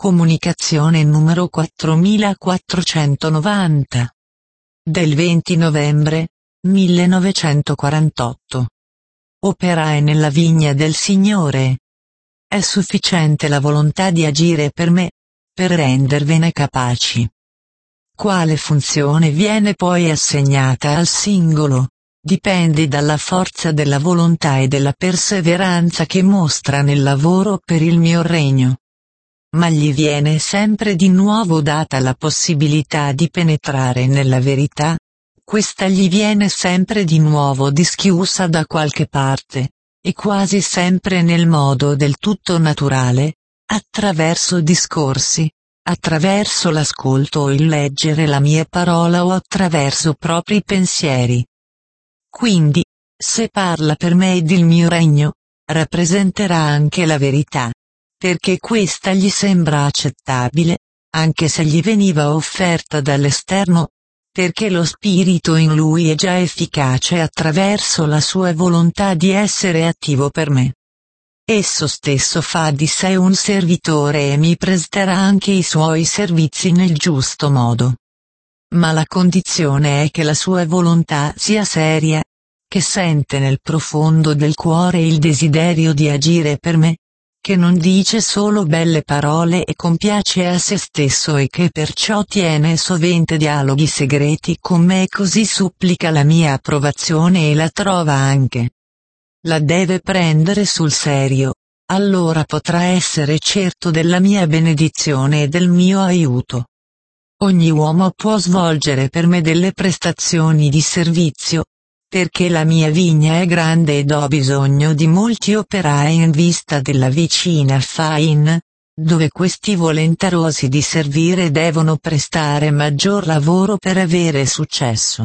Comunicazione numero 4490. Del 20 novembre 1948. Operai nella vigna del Signore. È sufficiente la volontà di agire per me, per rendervene capaci. Quale funzione viene poi assegnata al singolo, dipende dalla forza della volontà e della perseveranza che mostra nel lavoro per il mio regno. Ma gli viene sempre di nuovo data la possibilità di penetrare nella verità, questa gli viene sempre di nuovo dischiusa da qualche parte, e quasi sempre nel modo del tutto naturale, attraverso discorsi, attraverso l'ascolto o il leggere la mia parola o attraverso propri pensieri. Quindi, se parla per me ed il mio regno, rappresenterà anche la verità, perché questa gli sembra accettabile, anche se gli veniva offerta dall'esterno, perché lo spirito in lui è già efficace attraverso la sua volontà di essere attivo per me. Esso stesso fa di sé un servitore e mi presterà anche i suoi servizi nel giusto modo. Ma la condizione è che la sua volontà sia seria, che sente nel profondo del cuore il desiderio di agire per me, che non dice solo belle parole e compiace a se stesso e che perciò tiene sovente dialoghi segreti con me e così supplica la mia approvazione e la trova anche. La deve prendere sul serio, allora potrà essere certo della mia benedizione e del mio aiuto. Ogni uomo può svolgere per me delle prestazioni di servizio, perché la mia vigna è grande ed ho bisogno di molti operai in vista della vicina faina, dove questi volenterosi di servire devono prestare maggior lavoro per avere successo.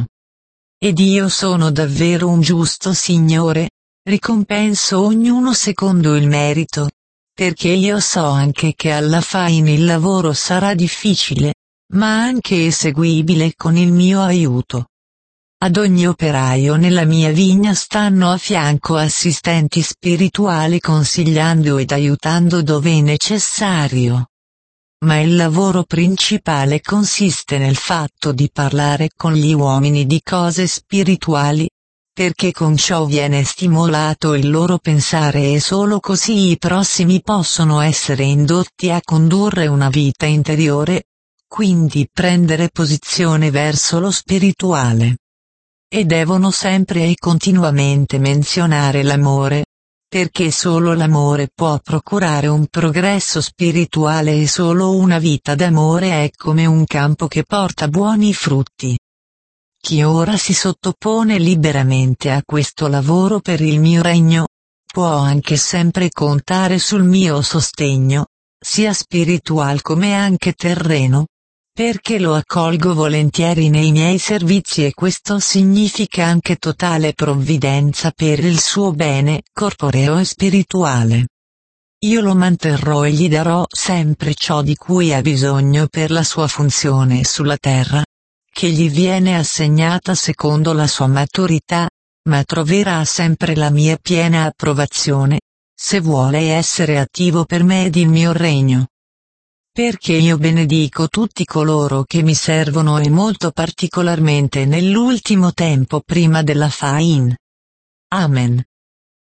Ed io sono davvero un giusto Signore, ricompenso ognuno secondo il merito, perché io so anche che alla faina il lavoro sarà difficile, ma anche eseguibile con il mio aiuto. Ad ogni operaio nella mia vigna stanno a fianco assistenti spirituali consigliando ed aiutando dove è necessario. Ma il lavoro principale consiste nel fatto di parlare con gli uomini di cose spirituali, perché con ciò viene stimolato il loro pensare e solo così i prossimi possono essere indotti a condurre una vita interiore, quindi prendere posizione verso lo spirituale. E devono sempre e continuamente menzionare l'amore, perché solo l'amore può procurare un progresso spirituale e solo una vita d'amore è come un campo che porta buoni frutti. Chi ora si sottopone liberamente a questo lavoro per il mio regno, può anche sempre contare sul mio sostegno, sia spiritual come anche terreno, perché lo accolgo volentieri nei miei servizi e questo significa anche totale provvidenza per il suo bene corporeo e spirituale. Io lo manterrò e gli darò sempre ciò di cui ha bisogno per la sua funzione sulla terra, che gli viene assegnata secondo la sua maturità, ma troverà sempre la mia piena approvazione, se vuole essere attivo per me ed il mio regno. Perché io benedico tutti coloro che mi servono e molto particolarmente nell'ultimo tempo prima della faina. Amen.